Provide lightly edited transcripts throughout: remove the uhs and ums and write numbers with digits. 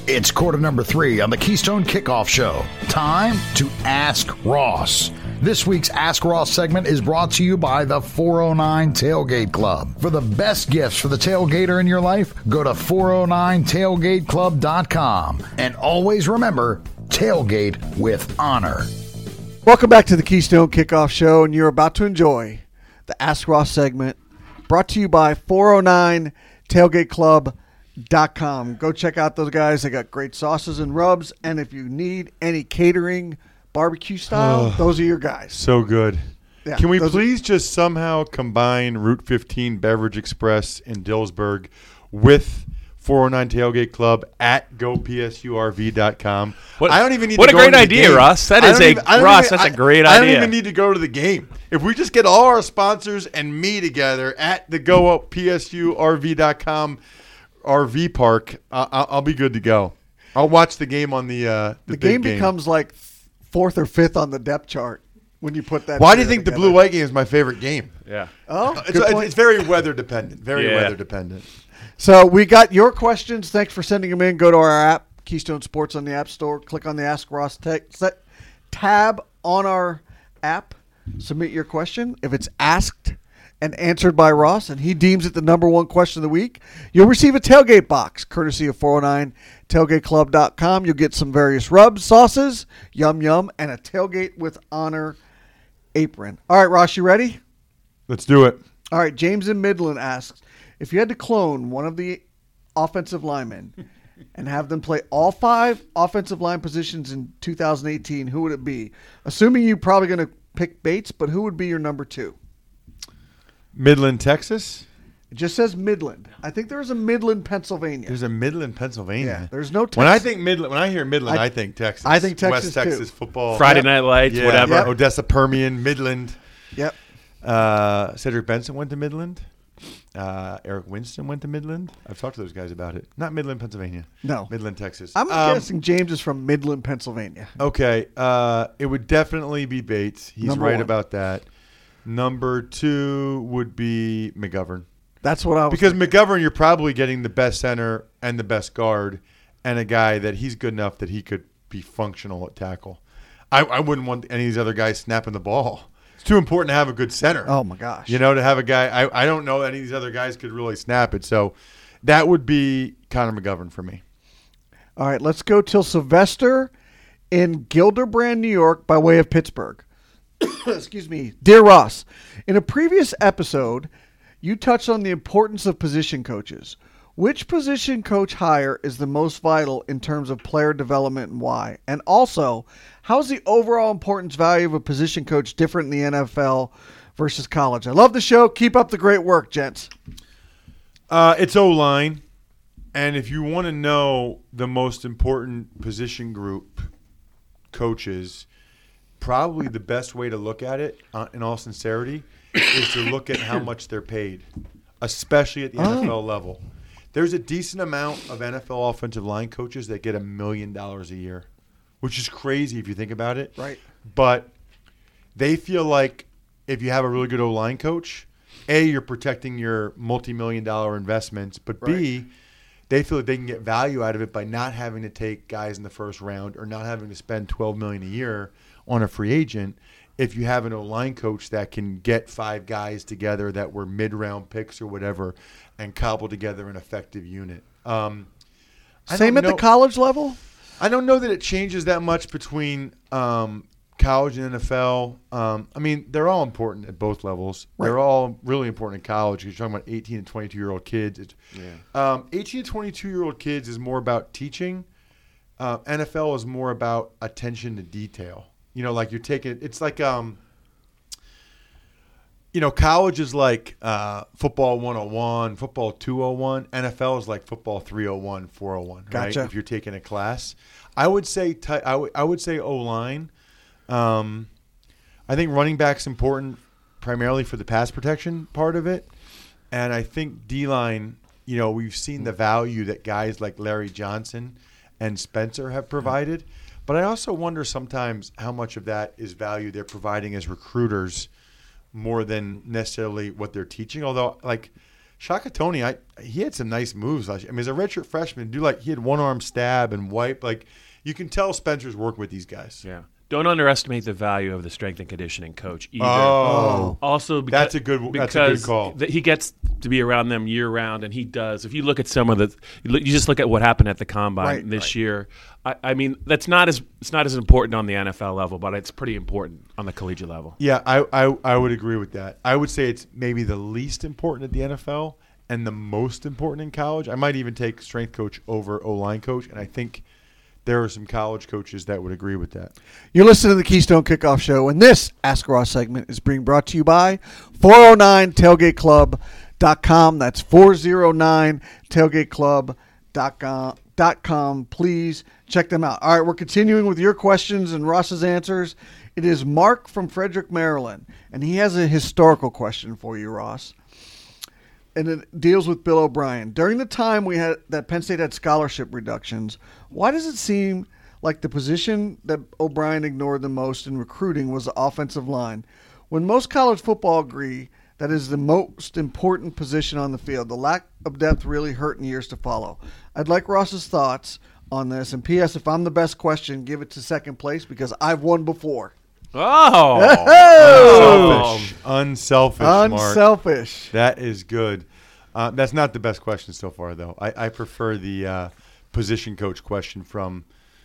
It's quarter number 3 on the Keystone Kickoff Show. Time to Ask Ross. This week's Ask Ross segment is brought to you by the 409 Tailgate Club. For the best gifts for the tailgater in your life, go to 409tailgateclub.com. And always remember, tailgate with honor. Welcome back to the Keystone Kickoff Show, and you're about to enjoy the Ask Ross segment brought to you by 409tailgateclub.com. Go check out those guys. They got great sauces and rubs, and if you need any catering, barbecue style, those are your guys. So good. Yeah, Can we please just somehow combine Route 15 Beverage Express in Dillsburg with 409 Tailgate Club at gopsurv.com? I don't even need what to a go great to the idea, game. Russ. That's a great idea. I don't even need to go to the game. If we just get all our sponsors and me together at the gopsurv.com RV park, I'll be good to go. I'll watch the game on the game becomes like 4th or 5th on the depth chart when you put that. Why do you think the Blue White game is my favorite game? Yeah. Oh, it's very weather dependent. Weather dependent. So we got your questions. Thanks for sending them in. Go to our app, Keystone Sports on the App Store. Click on the Ask Ross tab on our app. Submit your question. If it's asked and answered by Ross, and he deems it the number one question of the week, you'll receive a tailgate box, courtesy of 409tailgateclub.com. You'll get some various rubs, sauces, yum yum, and a tailgate with honor apron. All right, Ross, you ready? Let's do it. All right, James in Midland asks, if you had to clone one of the offensive linemen and have them play all 5 offensive line positions in 2018, who would it be? Assuming you're probably going to pick Bates, but who would be your number 2? Midland, Texas? It just says Midland. I think there's a Midland, Pennsylvania. There's a Midland, Pennsylvania. Yeah, there's no Texas. When I think Midland, when I hear Midland, I think Texas. I think Texas, West Texas football. Friday Night Lights, whatever. Yep. Odessa, Permian, Midland. Yep. Cedric Benson went to Midland. Eric Winston went to Midland. I've talked to those guys about it. Not Midland, Pennsylvania. No. Midland, Texas. I'm guessing James is from Midland, Pennsylvania. Okay. It would definitely be Bates. He's Number right 1. about that. Number 2 would be McGovern. That's what I was Because thinking. McGovern, you're probably getting the best center and the best guard and a guy that he's good enough that he could be functional at tackle. I wouldn't want any of these other guys snapping the ball. It's too important to have a good center. Oh, my gosh. You know, to have a guy. I don't know any of these other guys could really snap it. So that would be Connor McGovern for me. All right, let's go till Sylvester in Gilderbrand, New York, by way of Pittsburgh. Excuse me. Dear Ross, in a previous episode, you touched on the importance of position coaches. Which position coach hire is the most vital in terms of player development and why? And also, how's the overall importance value of a position coach different in the NFL versus college? I love the show. Keep up the great work, gents. It's O-line. And if you want to know the most important position group coaches, probably the best way to look at it, in all sincerity, is to look at how much they're paid, especially at the NFL level. There's a decent amount of NFL offensive line coaches that get $1 million a year, which is crazy if you think about it. Right. But they feel like if you have a really good O-line coach, A, you're protecting your multi-million-dollar investments, but B, they feel like they can get value out of it by not having to take guys in the first round or not having to spend $12 million a year on a free agent. If you have an O-line coach that can get 5 guys together that were mid-round picks or whatever and cobble together an effective unit. Same at the college level? I don't know that it changes that much between college and NFL. I mean, they're all important at both levels. Right. They're all really important in college. You're talking about 18 and 22-year-old kids. 18 and 22-year-old kids is more about teaching. NFL is more about attention to detail. You know, like you're taking – it's like college is like football 101, football 201. NFL is like football 301, 401, Gotcha. right? If you're taking a class. I would say O-line. I think running back's important primarily for the pass protection part of it. And I think D-line, we've seen the value that guys like Larry Johnson and Spencer have provided. But I also wonder sometimes how much of that is value they're providing as recruiters more than necessarily what they're teaching. Although, like, Shaka Toney, he had some nice moves last year. I mean, as a redshirt freshman, he had one arm stab and wipe. Like, you can tell Spencer's working with these guys. Yeah. Don't underestimate the value of the strength and conditioning coach either. Oh. Also, That's a good call. He gets to be around them year round, and he does. If you look at some of you just look at what happened at the combine this year. I mean, it's not as important on the NFL level, but it's pretty important on the collegiate level. Yeah, I would agree with that. I would say it's maybe the least important at the NFL and the most important in college. I might even take strength coach over O-line coach, and I think there are some college coaches that would agree with that. You're listening to the Keystone Kickoff Show, and this Ask Ross segment is being brought to you by 409tailgateclub.com. That's 409tailgateclub.com. Please check them out. All right, we're continuing with your questions and Ross's answers. It is Mark from Frederick, Maryland, and he has a historical question for you, Ross. And it deals with Bill O'Brien. During the time that Penn State had scholarship reductions, why does it seem like the position that O'Brien ignored the most in recruiting was the offensive line? When most college football agree that is the most important position on the field, the lack of depth really hurt in years to follow. I'd like Ross's thoughts on this. And P.S., if I'm the best question, give it to second place because I've won before. Oh! Unselfish, Mark. Unselfish. That is good. That's not the best question so far, though. I prefer the position coach question from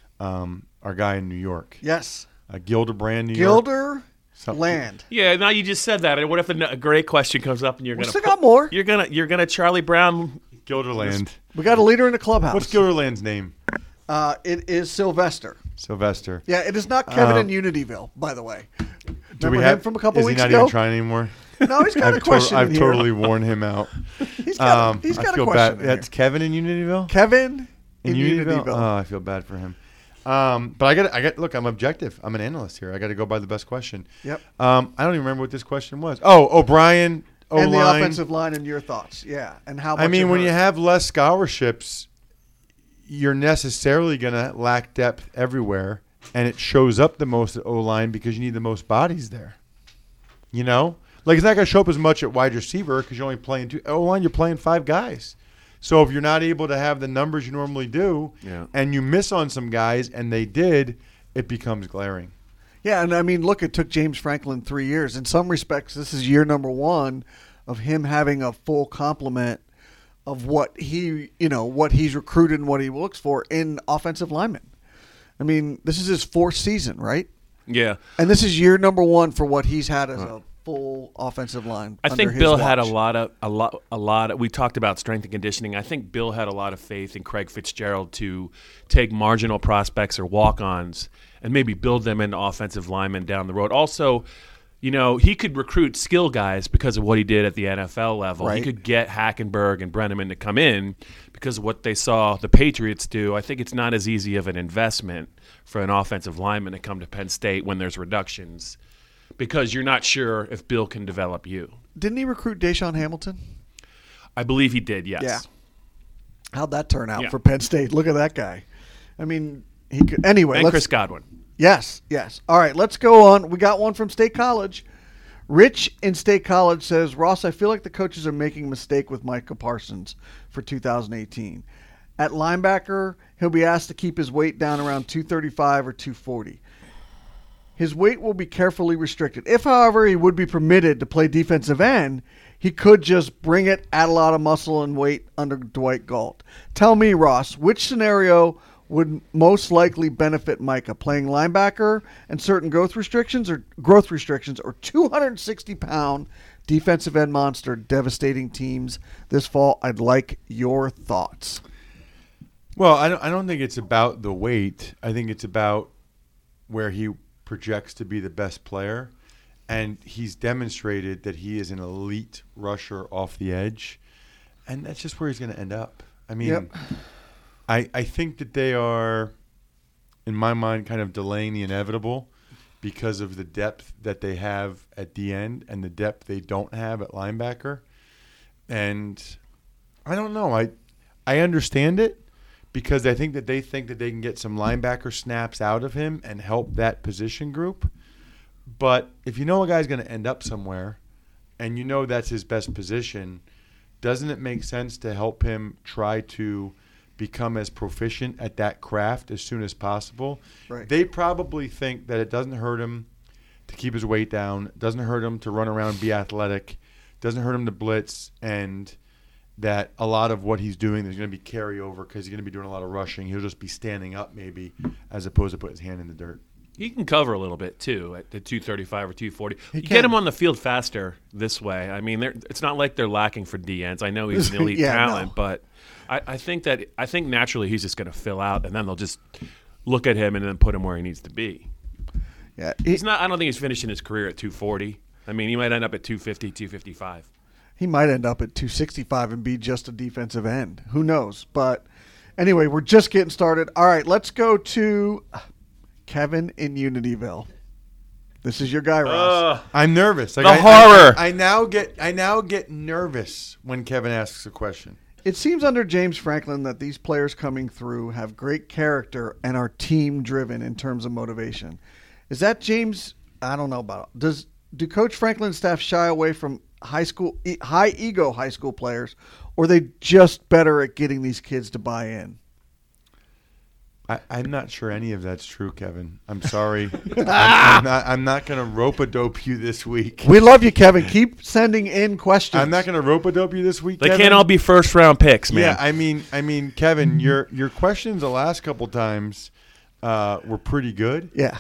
our guy in New York. Yes. Gilderbrand, New York. Land. Yeah, now you just said that. What if a great question comes up and you're going to still got more. You're gonna Charlie Brown Gilderland. We got a leader in the clubhouse. What's Gilderland's name? It is Sylvester. Sylvester. Yeah, it is not Kevin in Unityville, by the way. Do we Remember have him from a couple is weeks he not ago? even trying anymore? No, he's got a question. I've in totally here. worn him out. He's got I a feel question. bad. That's Kevin in Unityville. Kevin in Unityville. Oh, I feel bad for him. But I got. Look, I'm objective. I'm an analyst here. I got to go by the best question. Yep. I don't even remember what this question was. Oh, O'Brien. O-line. And the offensive line and your thoughts. Yeah, and how much I mean, it when hurt. you have less scholarships, you're necessarily going to lack depth everywhere, and it shows up the most at O-line because you need the most bodies there. You know? Like, it's not going to show up as much at wide receiver because you're only playing two. O-line, you're playing 5 guys. So if you're not able to have the numbers you normally do and you miss on some guys, and they did, it becomes glaring. Yeah, and I mean, look, it took James Franklin 3 years. In some respects, this is year number 1 of him having a full complement of what what he's recruited and what he looks for in offensive linemen. I mean, this is his 4th season, right? Yeah. And this is year number 1 for what he's had as a full offensive line. I think Bill had a lot of. We talked about strength and conditioning. I think Bill had a lot of faith in Craig Fitzgerald to take marginal prospects or walk-ons and maybe build them into offensive linemen down the road. Also, he could recruit skill guys because of what he did at the NFL level. Right. He could get Hackenberg and Brenneman to come in because of what they saw the Patriots do. I think it's not as easy of an investment for an offensive lineman to come to Penn State when there's reductions because you're not sure if Bill can develop you. Didn't he recruit Deshaun Hamilton? I believe he did, yes. Yeah. How'd that turn out for Penn State? Look at that guy. I mean, he could. Anyway, and Chris Godwin. Yes. All right, let's go on. We got one from State College. Rich in State College says, Ross, I feel like the coaches are making a mistake with Micah Parsons for 2018. At linebacker, he'll be asked to keep his weight down around 235 or 240. His weight will be carefully restricted. If, however, he would be permitted to play defensive end, he could just bring it, add a lot of muscle and weight under Dwight Galt. Tell me, Ross, which scenario would most likely benefit Micah, playing linebacker and certain growth restrictions or 260-pound defensive end monster devastating teams this fall? I'd like your thoughts. Well, I don't think it's about the weight. I think it's about where he projects to be the best player, and he's demonstrated that he is an elite rusher off the edge, and that's just where he's going to end up. I mean, I think that they are, in my mind, kind of delaying the inevitable because of the depth that they have at the end and the depth they don't have at linebacker. And I don't know. I understand it because I think that they can get some linebacker snaps out of him and help that position group. But if you know a guy's going to end up somewhere and you know that's his best position, doesn't it make sense to help him try to become as proficient at that craft as soon as possible? Right. They probably think that it doesn't hurt him to keep his weight down, doesn't hurt him to run around and be athletic, doesn't hurt him to blitz, and that a lot of what he's doing there's going to be carryover because he's going to be doing a lot of rushing. He'll just be standing up maybe as opposed to put his hand in the dirt. He can cover a little bit, too, at the 235 or 240. You can. get him on the field faster this way. I mean, it's not like they're lacking for D ends. I know he's an elite talent, but I think naturally he's just going to fill out, and then they'll just look at him and then put him where he needs to be. Yeah, He's not. I don't think he's finishing his career at 240. I mean, he might end up at 250, 255. he might end up at 265 and be just a defensive end. Who knows? But anyway, we're just getting started. All right, let's go to Kevin in Unityville. This is your guy, Ross. I'm nervous. Like, The horror. I now get nervous when Kevin asks a question. It seems under James Franklin that these players coming through have great character and are team-driven in terms of motivation. Is that James? I don't know about it. Do Coach Franklin's staff shy away from high-ego high school players, or are they just better at getting these kids to buy in? I'm not sure any of that's true, Kevin. I'm sorry. I'm not going to rope-a-dope you this week. We love you, Kevin. Keep sending in questions. I'm not going to rope-a-dope you this week, They Kevin. can't all be first-round picks, man. Yeah, I mean, Kevin, your questions the last couple times were pretty good. Yeah.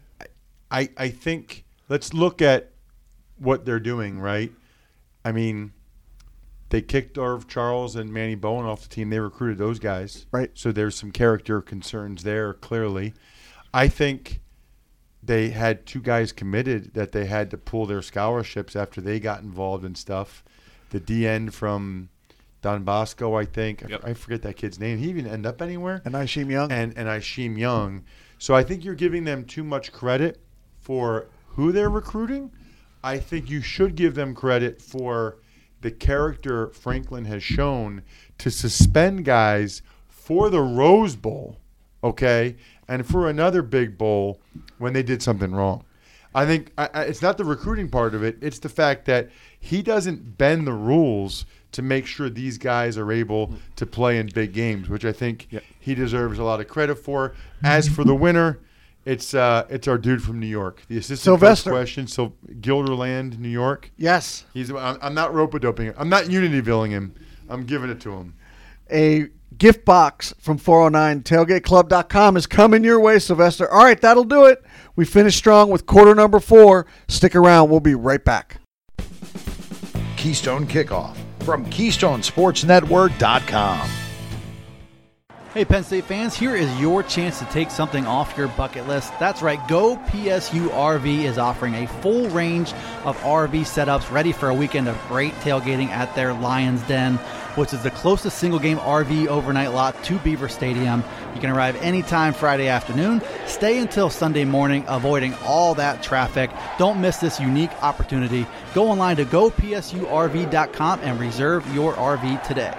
I think let's look at what they're doing, right? I mean, they kicked Irv Charles and Manny Bowen off the team. They recruited those guys. Right. So there's some character concerns there, clearly. I think they had two guys committed that they had to pull their scholarships after they got involved in stuff. The D-end from Don Bosco, I think. Yep. I forget that kid's name. He even end up anywhere? And Isheem Young. And Isheem Young. So I think you're giving them too much credit for who they're recruiting. I think you should give them credit for the character Franklin has shown to suspend guys for the Rose Bowl, okay, and for another big bowl when they did something wrong. I think it's not the recruiting part of it. It's the fact that he doesn't bend the rules to make sure these guys are able to play in big games, which I think he deserves a lot of credit for. As for the winner, it's our dude from New York, the assistant Sylvester. coach question. So Gilderland, New York. Yes. I'm not rope-a-doping him. I'm not Unityvilling him. I'm giving it to him. A gift box from 409tailgateclub.com is coming your way, Sylvester. All right, that'll do it. We finished strong with quarter number 4. Stick around. We'll be right back. Keystone Kickoff from KeystoneSportsNetwork.com. Hey Penn State fans, here is your chance to take something off your bucket list. That's right, Go PSU RV is offering a full range of RV setups ready for a weekend of great tailgating at their Lions Den, which is the closest single-game RV overnight lot to Beaver Stadium. You can arrive anytime Friday afternoon, stay until Sunday morning, avoiding all that traffic. Don't miss this unique opportunity. Go online to gopsurv.com and reserve your RV today.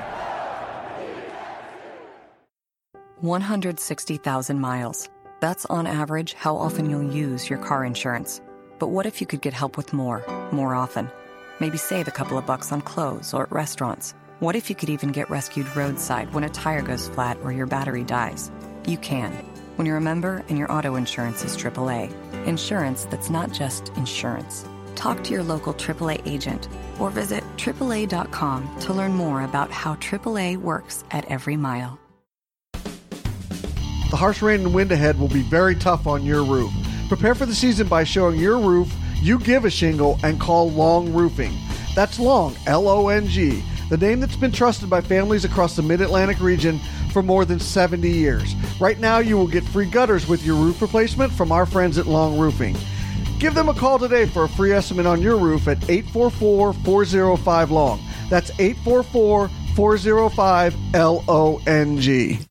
160,000 miles. That's on average how often you'll use your car insurance. But what if you could get help with more often? Maybe save a couple of bucks on clothes or at restaurants. What if you could even get rescued roadside when a tire goes flat or your battery dies? You can, when you're a member and your auto insurance is AAA. Insurance that's not just insurance. Talk to your local AAA agent or visit AAA.com to learn more about how AAA works at every mile. The harsh rain and wind ahead will be very tough on your roof. Prepare for the season by showing your roof you give a shingle and call Long Roofing. That's Long, L-O-N-G, the name that's been trusted by families across the Mid-Atlantic region for more than 70 years. Right now, you will get free gutters with your roof replacement from our friends at Long Roofing. Give them a call today for a free estimate on your roof at 844-405-LONG. That's 844-405-LONG.